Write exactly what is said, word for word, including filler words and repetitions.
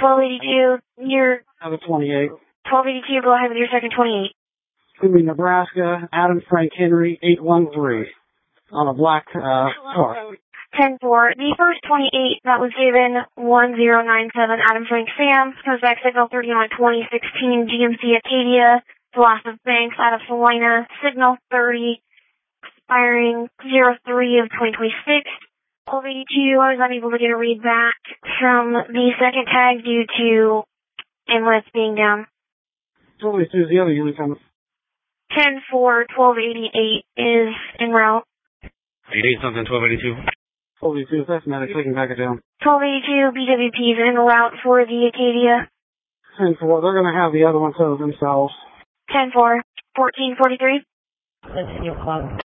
twelve eighty-two, your... Have a twenty-eight. twelve eighty-two, go ahead with your second twenty-eight. Could be Nebraska, Adam Frank Henry, eight one three. On a black, uh, car. ten four. The first twenty-eight that was given, one zero nine seven, Adam Frank Sam, comes back signal thirty-one twenty sixteen, G M C Acadia, the last of Banks out of Salina, signal thirty, expiring zero three of twenty twenty-six. twelve eighty-two, I was unable to get a read back from the second tag due to inlets being down. twelve eighty-two is the other unit coming. ten four, twelve eighty-eight is en route. eighty-eight something, twelve eighty-two. twelve eighty-two, that's medic, taking back it down. twelve eighty-two, B W P is en route for the Acadia. ten four, they're going to have the other one towed themselves. ten four, fourteen forty-three. Continue close.